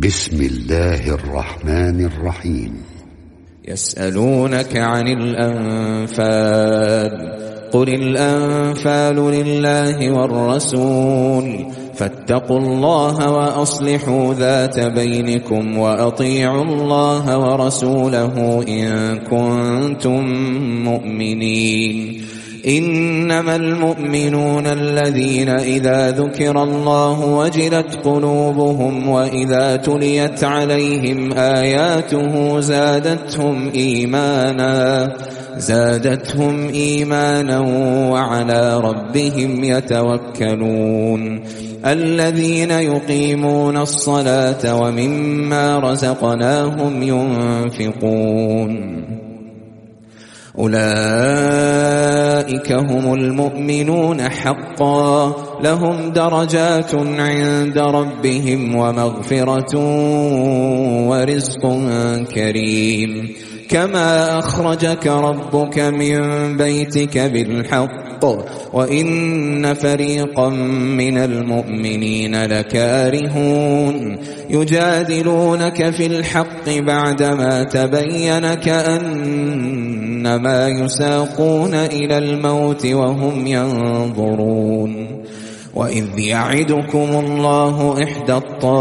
بسم الله الرحمن الرحيم. يسألونك عن الأنفال قل الأنفال لله والرسول فاتقوا الله وأصلحوا ذات بينكم وأطيعوا الله ورسوله إن كنتم مؤمنين. إنما المؤمنون الذين إذا ذكر الله وجلت قلوبهم وإذا تليت عليهم آياته زادتهم إيمانا وعلى ربهم يتوكلون. الذين يقيمون الصلاة ومما رزقناهم ينفقون أولئك هم المؤمنون حقا لهم درجات عند ربهم ومغفرة ورزق كريم. كما أخرجك ربك من بيتك بالحق وإن فريقا من المؤمنين لكارهون يجادلونك في الحق بعدما تبين كأنما يساقون إلى الموت وهم ينظرون. وإذ يعدكم الله إحدى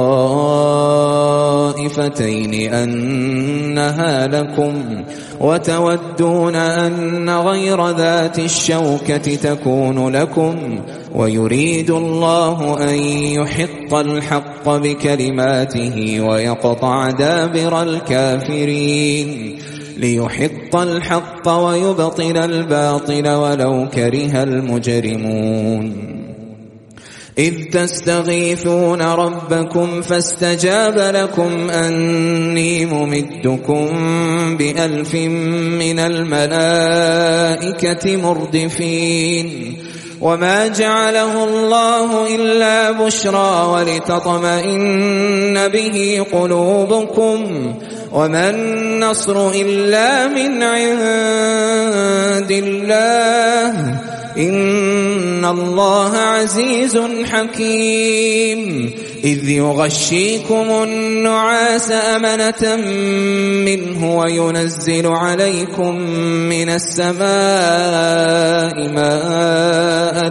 الطائفتين أنها لكم وتودون أن غير ذات الشوكة تكون لكم ويريد الله أن يحق الحق بكلماته ويقطع دابر الكافرين ليحق الحق ويبطل الباطل ولو كره المجرمون. إذ تستغيثون ربكم فاستجاب لكم أني ممدكم ب1000 من الملائكة مردفين. وما جعله الله إلا بشرى ولتطمئن به قلوبكم وما النصر إلا من عند الله إن الله عزيز حكيم. إذ يغشيكم النعاس أمنة منه وينزل عليكم من السماء ماء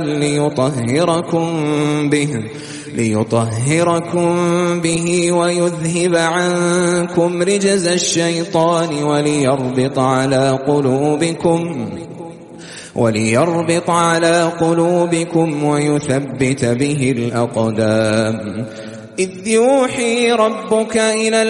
ليطهركم به ويذهب عنكم رجز الشيطان وليربط على قلوبكم ويثبت به الأقدام. إذ يوحي ربك إلى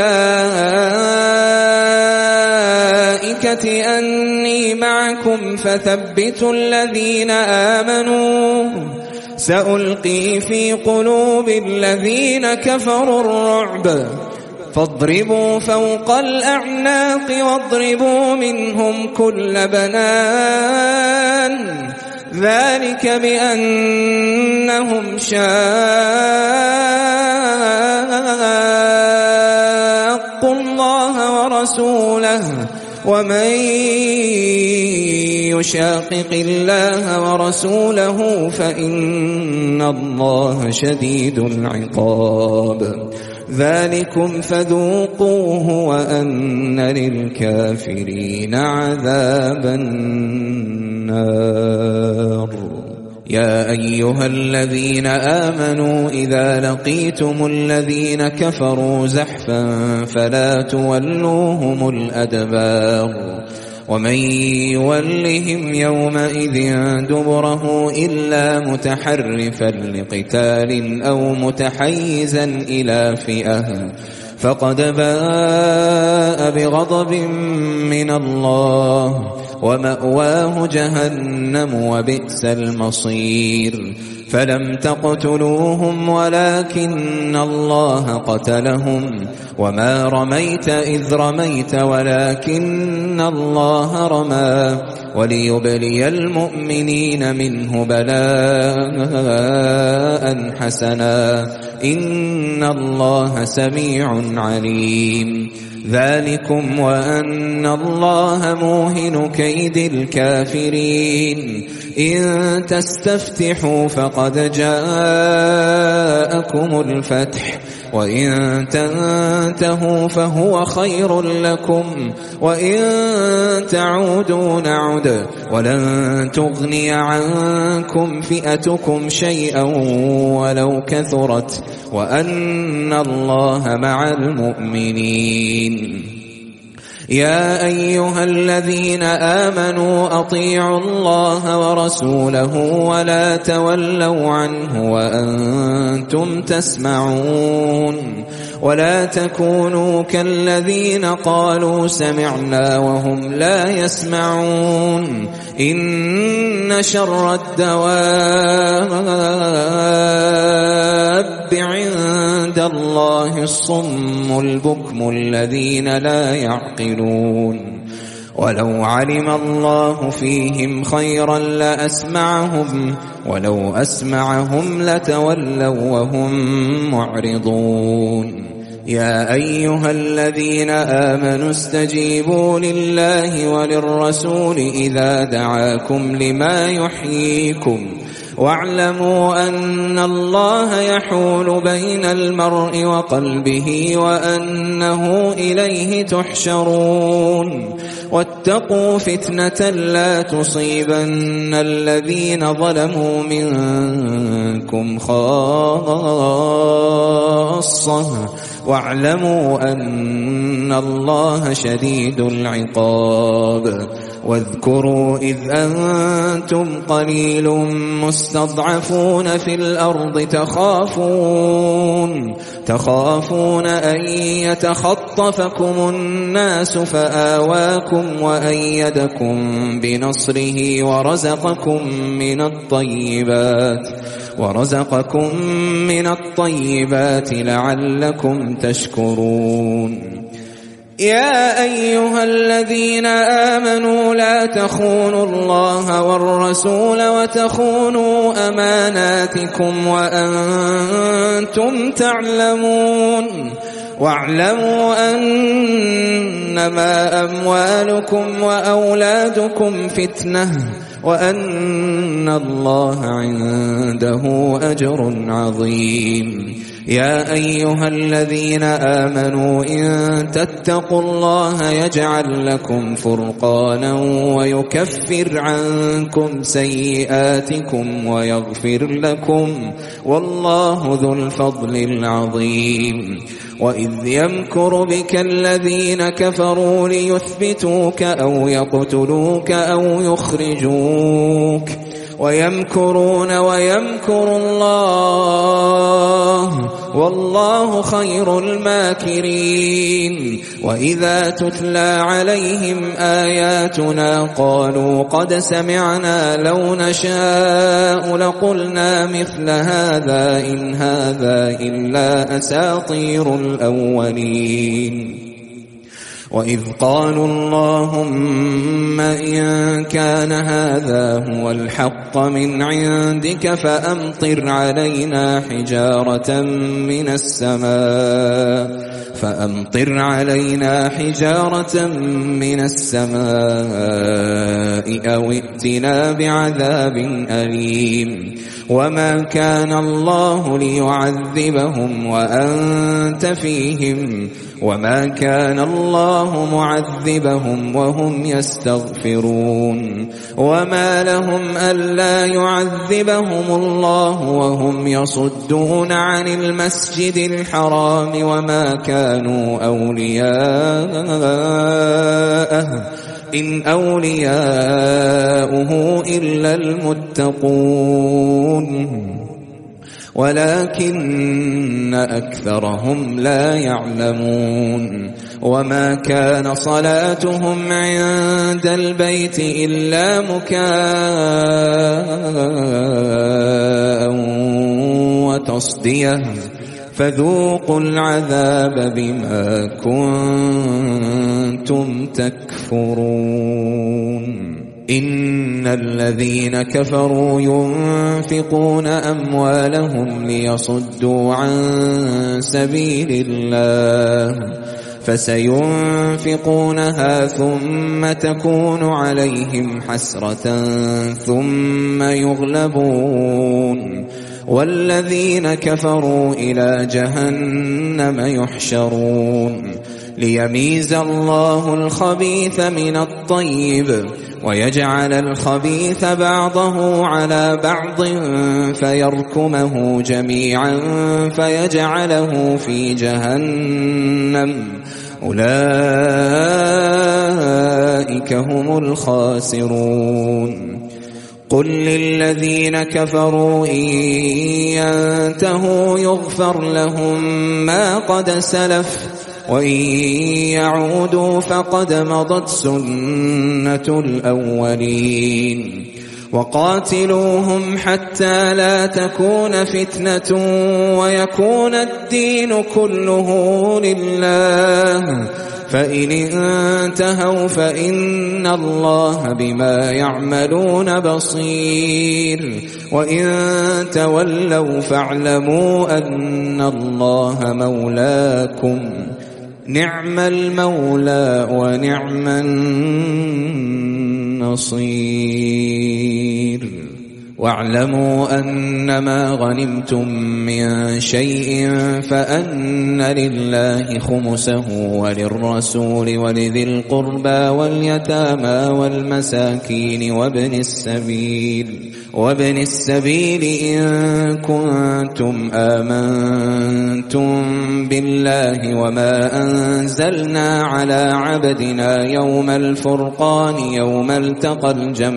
الملائكة أني معكم فثبتوا الذين آمنوا سألقي في قلوب الذين كفروا الرعب فاضربوا فوق الأعناق واضربوا منهم كل بنان ذلك بأنهم شاقوا الله ورسوله ومن يشاقق الله ورسوله فإن الله شديد العقاب. ذلكم فذوقوه وأن للكافرين عذاب النار. يا أيها الذين آمنوا إذا لقيتم الذين كفروا زحفا فلا تولوهم الأدبار ومن يولهم يومئذ دبره إلا متحرفا لقتال أو متحيزا إلى فئة فقد باء بغضب من الله ومأواه جهنم وبئس المصير. فلم تقتلوهم ولكن الله قتلهم وما رميت إذ رميت ولكن الله رمى وليبلي المؤمنين منه بلاء حسنا إن الله سميع عليم. ذلكم وأن الله موهن كيد الكافرين. إن تستفتحوا فقد جاءكم الفتح وإن تنتهوا فهو خير لكم وإن تعودوا نعد ولن تغني عنكم فئتكم شيئا ولو كثرت وأن الله مع المؤمنين. يا أيها الذين آمنوا أطيعوا الله ورسوله ولا تولوا عنه وأنتم تسمعون ولا تكونوا كالذين قالوا سمعنا وهم لا يسمعون إن شر الدواب عند الله الصم البكم الذين لا يعقلون ولو علم الله فيهم خيرا لأسمعهم ولو أسمعهم لتولوا وهم معرضون. يا أيها الذين آمنوا استجيبوا لله وللرسول إذا دعاكم لما يحييكم واعلموا أن الله يحول بين المرء وقلبه وأنه إليه تحشرون. واتقوا فتنة لا تصيبن الذين ظلموا منكم خاصة واعلموا أن الله شديد العقاب. واذكروا إذ أنتم قليل مستضعفون في الأرض تخافون أن يتخطفكم الناس فآواكم وأيدكم بنصره ورزقكم من الطيبات لعلكم تشكرون. يا أيها الذين آمنوا لا تخونوا الله والرسول وتخونوا أماناتكم وأنتم تعلمون واعلموا أنما أموالكم وأولادكم فتنة وأن الله عنده أجر عظيم. يا أيها الذين آمنوا إن تتقوا الله يجعل لكم فرقانا ويكفر عنكم سيئاتكم ويغفر لكم والله ذو الفضل العظيم. وإذ يمكر بك الذين كفروا ليثبتوك أو يقتلوك أو يخرجوك ويمكرون ويمكر الله والله خير الماكرين. وإذا تتلى عليهم آياتنا قالوا قد سمعنا لو نشاء لقلنا مثل هذا إن هذا إلا أساطير الأولين. وإذ قالوا اللهم إن كان هذا هو الحق من عندك فأمطر علينا حجارة من السماء أو ائتنا بعذاب أليم. وما كان الله ليعذبهم وأنت فيهم وما كان الله معذبهم وهم يستغفرون. وما لهم ألا يعذبهم الله وهم يصدون عن المسجد الحرام وما كانوا أولياءه إن أولياؤه إلا المتقون ولكن أكثرهم لا يعلمون. وما كان صلاتهم عند البيت إلا مكاء وتصدية فذوقوا العذاب بما كنتم تكفرون. إن الذين كفروا ينفقون أموالهم ليصدوا عن سبيل الله فسينفقونها ثم تكون عليهم حسرة ثم يغلبون والذين كفروا إلى جهنم يحشرون ليميز الله الخبيث من الطيب ويجعل الخبيث بعضه على بعض فيركمه جميعا فيجعله في جهنم أولئك هم الخاسرون قل للذين كفروا إن ينتهوا يغفر لهم ما قد سلف وإن يعودوا فقد مضت سنة الأولين وقاتلوهم حتى لا تكون فتنة ويكون الدين كله لله فإن انتهوا فإن الله بما يعملون بصير وإن تولوا فاعلموا أن الله مولاكم نعم المولى ونعم النصير واعلموا أنما غنمتم من شيء فأن لله خمسه وللرسول ولذي القربى واليتامى والمساكين وابن السبيل إن كنتم آمنتم بالله وما أنزلنا على عبدنا يوم الفرقان يوم التقى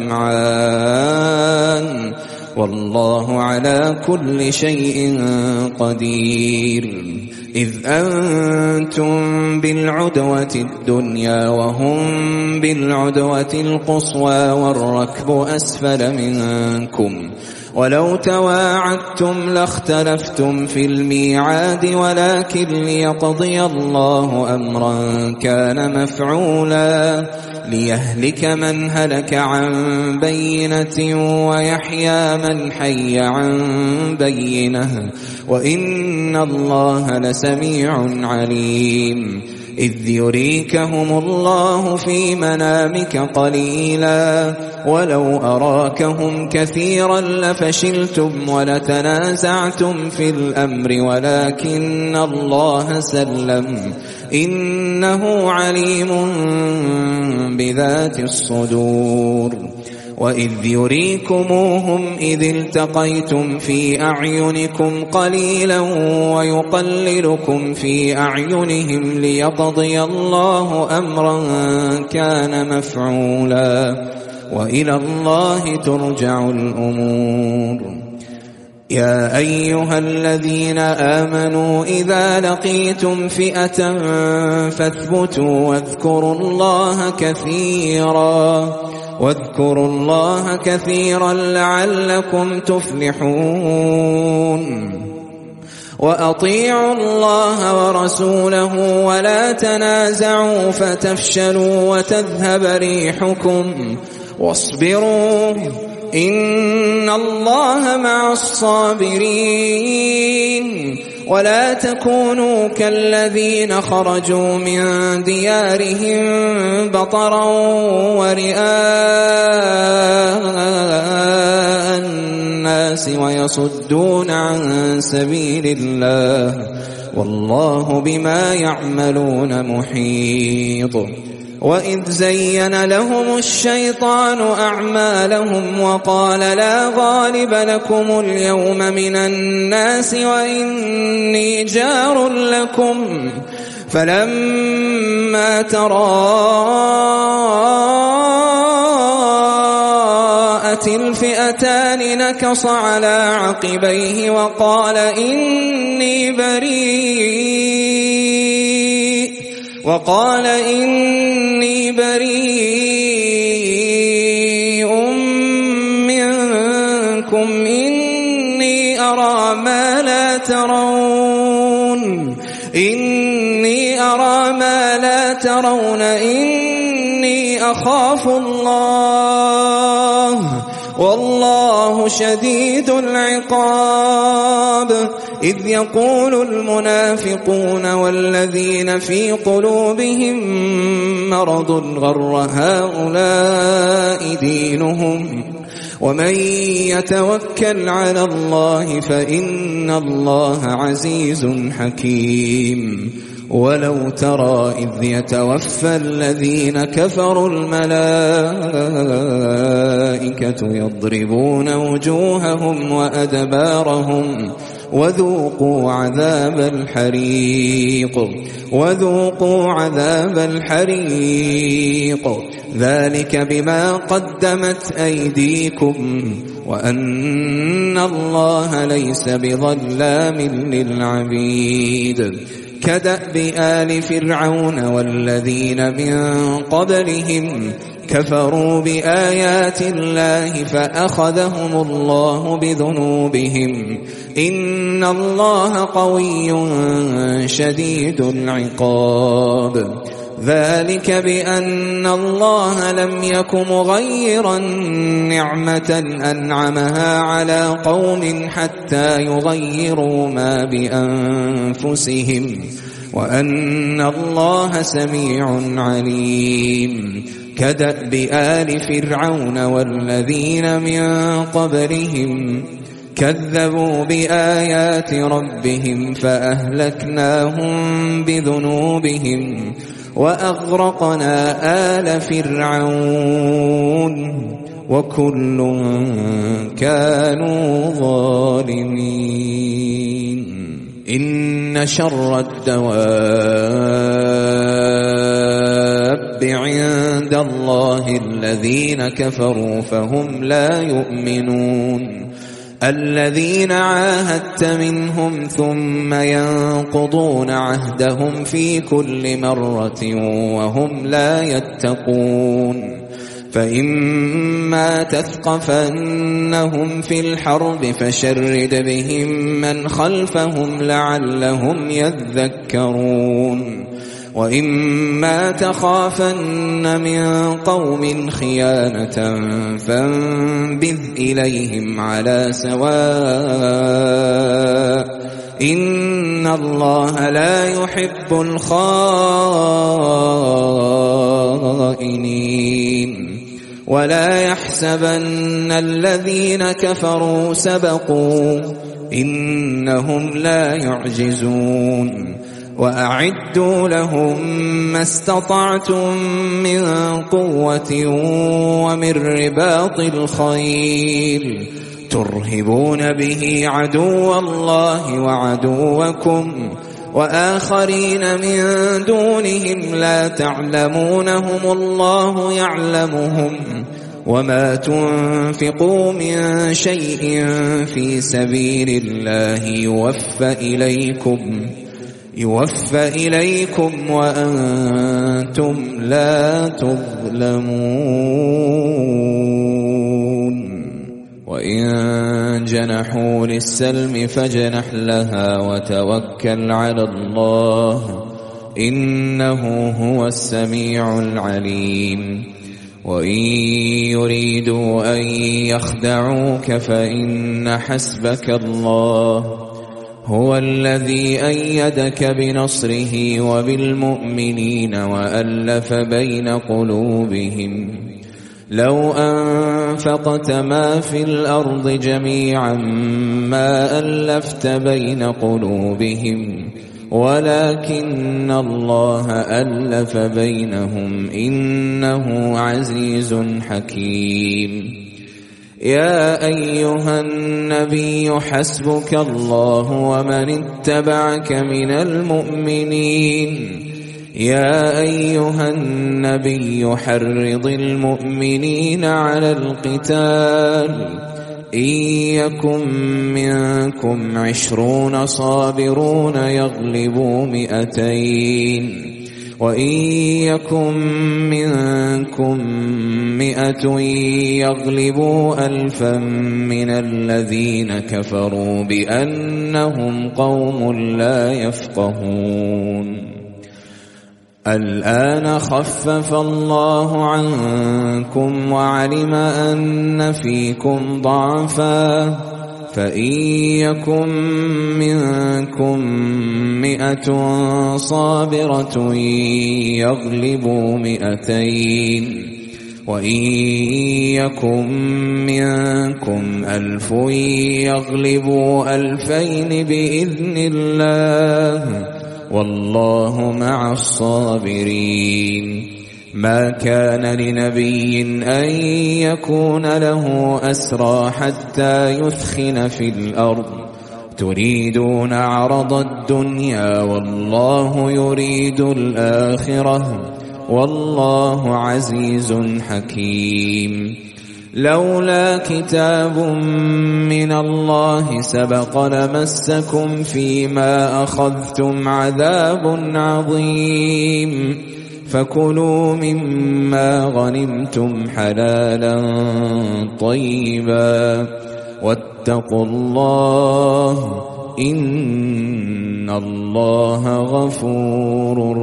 الجمعان والله على كل شيء قدير إذ أنتم بالعدوة الدنيا وهم بالعدوة القصوى والركب أسفل منكم ولو تواعدتم لاختلفتم في الميعاد ولكن ليقضي الله أمرا كان مفعولا ليهلك من هلك عن بينة ويحيى من حي عن بينة وإن الله لسميع عليم إذ يريكهم الله في منامك قليلا ولو أراكهم كثيرا لفشلتم ولتنازعتم في الأمر ولكن الله سلم إنه عليم بذات الصدور وإذ يريكموهم إذ التقيتم في أعينكم قليلا ويقللكم في أعينهم ليقضي الله أمرا كان مفعولا وإلى الله ترجع الأمور يا أيها الذين آمنوا إذا لقيتم فئة فاثبتوا واذكروا الله كثيرا لعلكم تفلحون وأطيعوا الله ورسوله ولا تنازعوا فتفشلوا وتذهب ريحكم واصبروا إن الله مع الصابرين ولا تكونوا كالذين خرجوا من ديارهم بطرا ورئاء الناس ويصدون عن سبيل الله والله بما يعملون محيط وإذ زين لهم الشيطان أعمالهم وقال لا غالب لكم اليوم من الناس وإني جار لكم فلما تراءت الفئتان نكص على عقبيه وقال إني بريء منكم إني أرى ما لا ترون إني أخاف الله والله شديد العقاب إذ يقول المنافقون والذين في قلوبهم مرض غر هؤلاء دينهم ومن يتوكل على الله فإن الله عزيز حكيم. ولو ترى إذ يتوفى الذين كفروا الملائكة يضربون وجوههم وأدبارهم وذوقوا عذاب الحريق ذلك بما قدمت أيديكم وأن الله ليس بظلام للعبيد. كدأب آل فرعون والذين من قبلهم كفروا بآيات الله فأخذهم الله بذنوبهم إن الله قوي شديد العقاب. ذلك بأن الله لم يك مغيرا نعمة أنعمها على قوم حتى يغيروا ما بأنفسهم وأن الله سميع عليم. كدأب آل فرعون والذين من قبلهم كذبوا بآيات ربهم فأهلكناهم بذنوبهم وأغرقنا آل فرعون وكل كانوا ظالمين. إن شر الدواب عند الله الذين كفروا فهم لا يؤمنون. الذين عاهدت منهم ثم ينقضون عهدهم في كل مرة وهم لا يتقون. فإما تثقفنهم في الحرب فشرد بهم من خلفهم لعلهم يذكرون. وإما تخافن من قوم خيانة فانبذ إليهم على سواء إن الله لا يحب الخائنين. ولا يحسبن الذين كفروا سبقوا إنهم لا يعجزون. وأعدوا لهم ما استطعتم من قوة ومن رباط الخيل ترهبون به عدو الله وعدوكم وآخرين من دونهم لا تعلمونهم الله يعلمهم. وما تنفقوا من شيء في سبيل الله يوفى إليكم وأنتم لا تظلمون. وإن جنحوا للسلم فاجنح لها وتوكل على الله إنه هو السميع العليم. وإن يريدوا أن يخدعوك فإن حسبك الله هو الذي أيدك بنصره وبالمؤمنين وألف بين قلوبهم. لو أنفقت ما في الأرض جميعا ما ألفت بين قلوبهم ولكن الله ألف بينهم إنه عزيز حكيم. يا أيها النبي حسبك الله ومن اتبعك من المؤمنين. يا أيها النبي حرض المؤمنين على القتال إن يكن منكم 20 صابرون يغلبوا 200 وإن يكن منكم 100 يغلبوا 1000 من الذين كفروا بأنهم قوم لا يفقهون. الآن خفف الله عنكم وعلم أن فيكم ضعفا فإن يكن منكم 100 صابرة يغلبوا 200 وإن يكن منكم 1000 يغلبوا 2000 بإذن الله والله مع الصابرين. ما كان لنبي أن يكون له أسرى حتى يثخن في الأرض تريدون عرض الدنيا والله يريد الآخرة والله عزيز حكيم. لولا كتاب من الله سبق لمسكم فيما أخذتم عذاب عظيم فكلوا مما غنمتم حلالا طيبا واتقوا الله إن الله غفور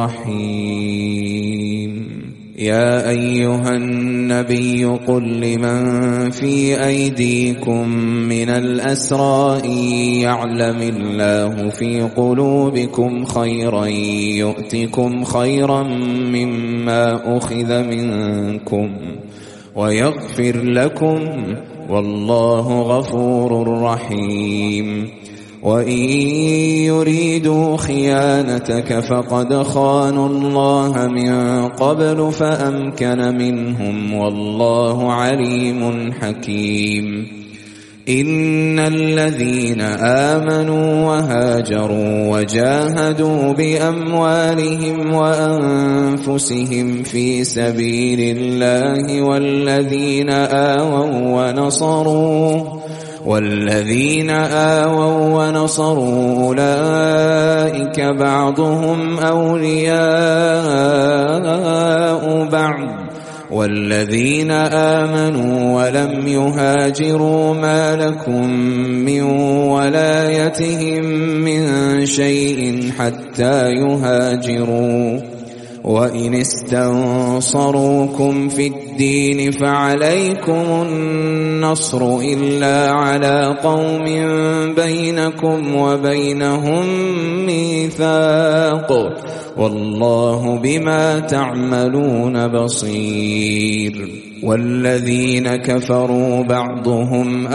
رحيم. يا أيها النبي قل لمن في أيديكم من الأسرى إن يعلم الله في قلوبكم خيرا يؤتكم خيرا مما أخذ منكم ويغفر لكم والله غفور رحيم. وإن يريدوا خيانتك فقد خانوا الله من قبل فأمكن منهم والله عليم حكيم. إن الذين آمنوا وهاجروا وجاهدوا بأموالهم وأنفسهم في سبيل الله والذين آووا ونصروا أولئك بعضهم أولياء بعض والذين آمنوا ولم يهاجروا ما لكم من ولايتهم من شيء حتى يهاجروا وإن استنصروكم في الدين فعليكم النصر إلا على قوم بينكم وبينهم ميثاق والله بما تعملون بصير. والذين كفروا بعضهم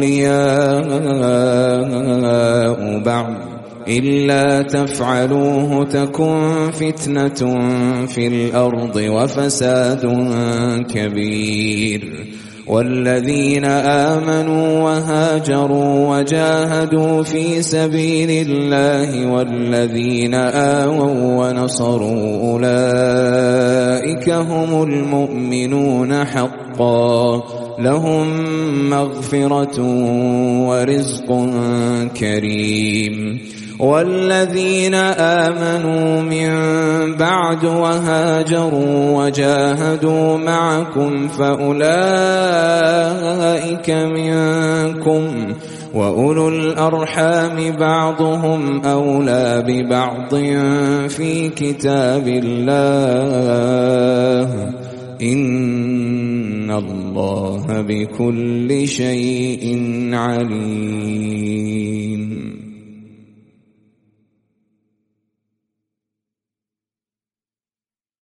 أولياء بعض إلا تفعلوه تكن فتنة في الأرض وفساد كبير. والذين آمنوا وهاجروا وجاهدوا في سبيل الله والذين آووا ونصروا أولئك هم المؤمنون حقا لهم مغفرة ورزق كريم. والذين آمنوا من بعد وهاجروا وجاهدوا معكم فأولئك منكم وأولو الأرحام بعضهم أولى ببعض في كتاب الله إن الله بكل شيء عليم.